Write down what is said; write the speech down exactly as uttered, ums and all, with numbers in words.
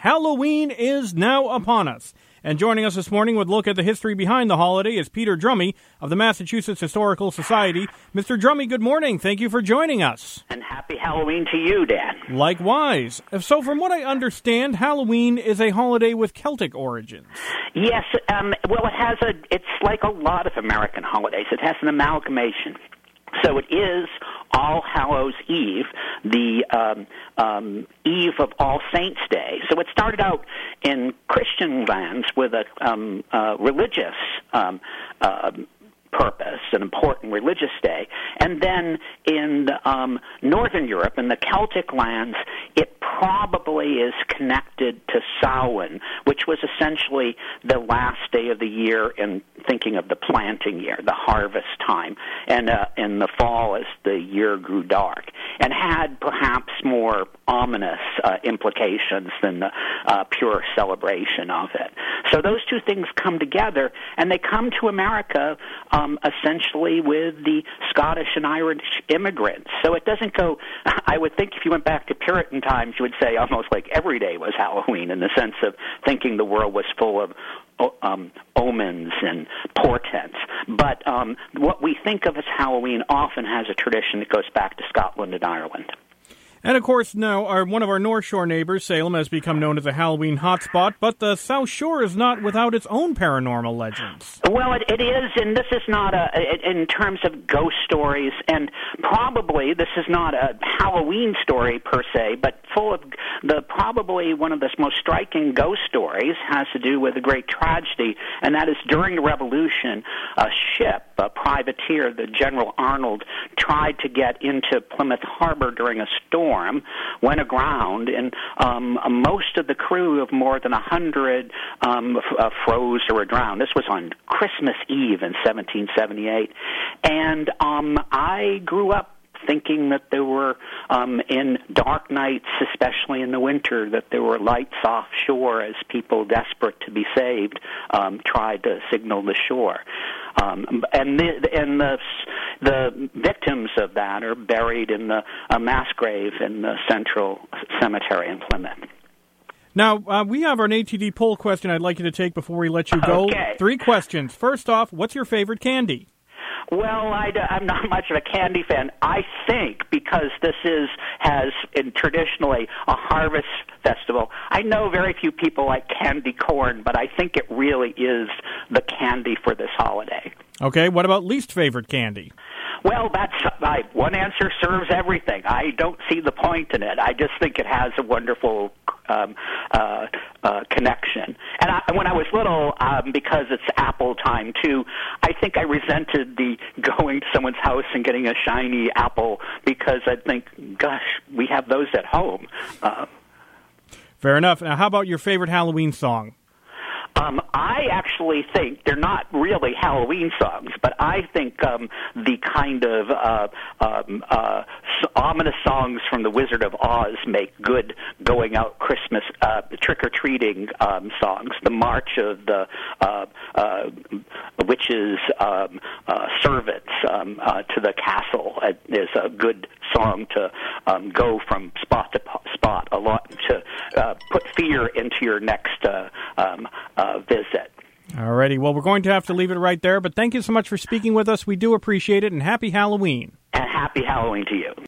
Halloween is now upon us. And joining us this morning with a look at the history behind the holiday is Peter Drummey of the Massachusetts Historical Society. Mister Drummey, good morning. Thank you for joining us. And happy Halloween to you, Dan. Likewise. So from what I understand, Halloween is a holiday with Celtic origins. Yes, um, well, it has a, it's like a lot of American holidays. It has an amalgamation. So it is All Hallows Eve, the um, um, Eve of All Saints' Day. So it started out in Christian lands with a um, uh, religious um, uh, purpose, an important religious day. And then in um, Northern Europe, in the Celtic lands, it probably is connected to Samhain, which was essentially the last day of the year in thinking of the planting year, the harvest time, and uh, in the fall as the year grew dark, and had perhaps more ominous uh, implications than the uh, pure celebration of it. So those two things come together, and they come to America um, essentially with the Scottish and Irish immigrants. So it doesn't go, I would think if you went back to Puritan times, you would say almost like every day was Halloween in the sense of thinking the world was full of Um, omens and portents. But um, what we think of as Halloween often has a tradition that goes back to Scotland and Ireland. And, of course, now our, one of our North Shore neighbors, Salem, has become known as a Halloween hotspot, but the South Shore is not without its own paranormal legends. Well, it, it is, and this is not a, in terms of ghost stories, and probably this is not a Halloween story per se, but full of the, probably one of the most striking ghost stories has to do with a great tragedy, and that is during the Revolution, a ship, a privateer, the General Arnold, tried to get into Plymouth Harbor during a storm, went aground, and um, most of the crew of more than a hundred um, f- uh, froze or were drowned. This was on Christmas Eve in seventeen seventy-eight, and um, I grew up thinking that there were, um, in dark nights, especially in the winter, that there were lights offshore as people desperate to be saved um, tried to signal the shore. Um, and the, and the the victims of that are buried in the uh, mass grave in the Central Cemetery in Plymouth. Now, uh, we have an A T D poll question I'd like you to take before we let you go. Okay. Three questions. First off, what's your favorite candy? Well, I, I'm not much of a candy fan. I think because this is has in traditionally a harvest festival, I know very few people like candy corn, but I think it really is the candy for this holiday. Okay, what about least favorite candy? Well, that's I, one answer serves everything. I don't see the point in it. I just think it has a wonderful um, uh, uh, connection. And I, when I was little, um, because it's apple time too, I think I resented the going to someone's house and getting a shiny apple because I think, gosh, we have those at home. Uh, Fair enough. Now, how about your favorite Halloween song? Um, I actually think they're not really Halloween songs, but I think um, the kind of uh, um, uh, ominous songs from The Wizard of Oz make good going out Christmas uh, trick-or-treating um, songs. The March of the uh, uh, Witches' um, uh, Servants um, uh, to the Castle uh, is a good song to um, go from spot to spot, a lot to uh, put fear into your next uh, um, uh, visit. All righty. Well, we're going to have to leave it right there, but thank you so much for speaking with us. We do appreciate it, and happy Halloween. And happy Halloween to you.